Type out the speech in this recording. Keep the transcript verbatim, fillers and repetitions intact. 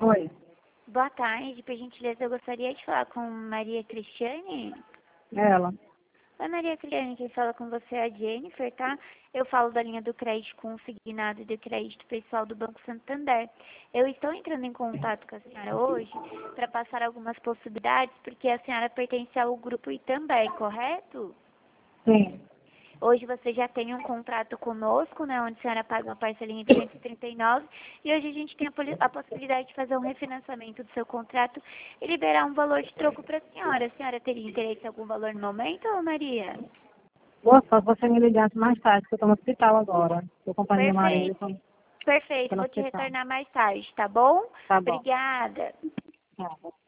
Oi, Boa tarde, por gentileza, eu gostaria de falar com Maria Cristiane. ela. Oi, Maria Cristiane, quem fala com você é a Jennifer, tá? Eu falo da linha do crédito consignado e do crédito pessoal do Banco Santander. Eu estou entrando em contato com a senhora hoje para passar algumas possibilidades, porque a senhora pertence ao grupo Itambé, correto? Sim. Hoje você já tem um contrato conosco, né, onde a senhora paga uma parcelinha de cento e trinta e nove e hoje a gente tem a, poli- a possibilidade de fazer um refinanciamento do seu contrato e liberar um valor de troco para a senhora. A senhora teria interesse em algum valor no momento, ô Maria? Boa sorte, você me ligasse mais tarde, porque eu estou no hospital agora. Estou acompanhando meu marido, Perfeito, estou perfeito. no Vou te hospital. retornar mais tarde, tá bom? Tá bom. Obrigada. Tá.